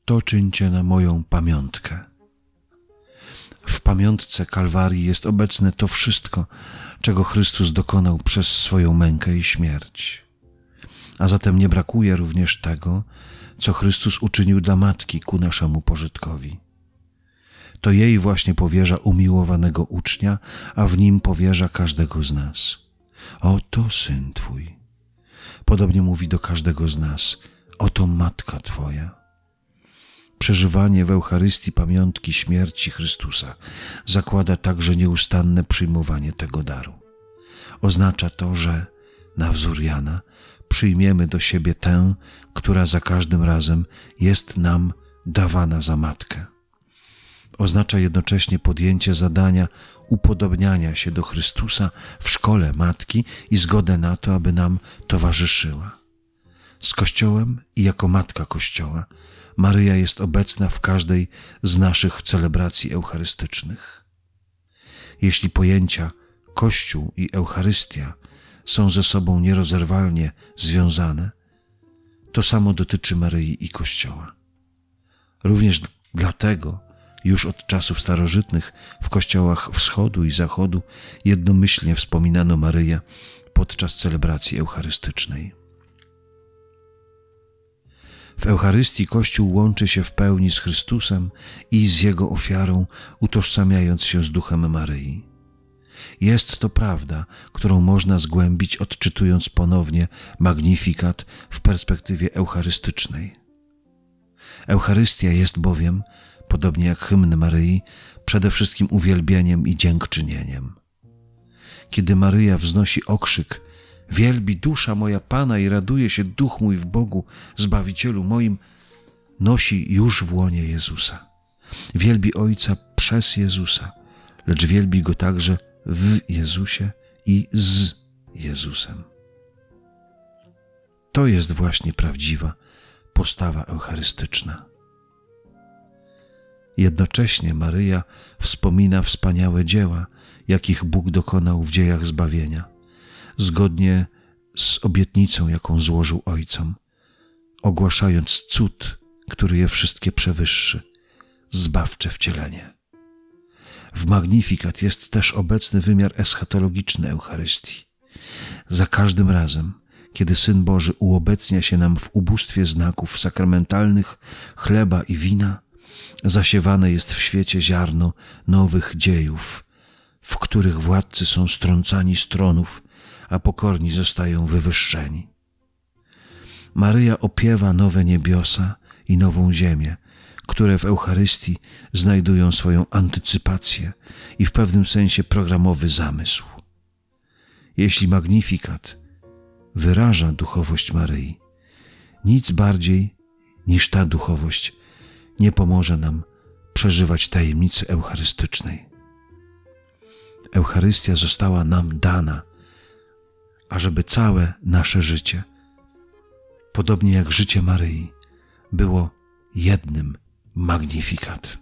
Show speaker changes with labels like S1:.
S1: To czyńcie na moją pamiątkę. W pamiątce Kalwarii jest obecne to wszystko, czego Chrystus dokonał przez swoją mękę i śmierć. A zatem nie brakuje również tego, co Chrystus uczynił dla Matki ku naszemu pożytkowi. To jej właśnie powierza umiłowanego ucznia, a w nim powierza każdego z nas. Oto Syn Twój. Podobnie mówi do każdego z nas. Oto Matka Twoja. Przeżywanie w Eucharystii pamiątki śmierci Chrystusa zakłada także nieustanne przyjmowanie tego daru. Oznacza to, że na wzór Jana przyjmiemy do siebie tę, która za każdym razem jest nam dawana za matkę. Oznacza jednocześnie podjęcie zadania upodobniania się do Chrystusa w szkole Matki i zgodę na to, aby nam towarzyszyła. Z Kościołem i jako Matka Kościoła Maryja jest obecna w każdej z naszych celebracji eucharystycznych. Jeśli pojęcia Kościół i Eucharystia są ze sobą nierozerwalnie związane, to samo dotyczy Maryi i Kościoła. Również dlatego już od czasów starożytnych w kościołach wschodu i zachodu jednomyślnie wspominano Maryję podczas celebracji eucharystycznej. W Eucharystii Kościół łączy się w pełni z Chrystusem i z Jego ofiarą, utożsamiając się z Duchem Maryi. Jest to prawda, którą można zgłębić, odczytując ponownie Magnifikat w perspektywie eucharystycznej. Eucharystia jest bowiem, podobnie jak hymn Maryi, przede wszystkim uwielbieniem i dziękczynieniem. Kiedy Maryja wznosi okrzyk: wielbi dusza moja Pana i raduje się duch mój w Bogu, Zbawicielu moim, nosi już w łonie Jezusa. Wielbi Ojca przez Jezusa, lecz wielbi Go także w Jezusie i z Jezusem. To jest właśnie prawdziwa postawa eucharystyczna. Jednocześnie Maryja wspomina wspaniałe dzieła, jakich Bóg dokonał w dziejach zbawienia, zgodnie z obietnicą, jaką złożył Ojcom, ogłaszając cud, który je wszystkie przewyższy, zbawcze wcielenie. W Magnifikat jest też obecny wymiar eschatologiczny Eucharystii. Za każdym razem, kiedy Syn Boży uobecnia się nam w ubóstwie znaków sakramentalnych, chleba i wina, zasiewane jest w świecie ziarno nowych dziejów, w których władcy są strącani z tronów, a pokorni zostają wywyższeni. Maryja opiewa nowe niebiosa i nową ziemię, które w Eucharystii znajdują swoją antycypację i w pewnym sensie programowy zamysł. Jeśli Magnifikat wyraża duchowość Maryi, nic bardziej niż ta duchowość nie pomoże nam przeżywać tajemnicy eucharystycznej. Eucharystia została nam dana, ażeby całe nasze życie, podobnie jak życie Maryi, było jednym Magnifikat.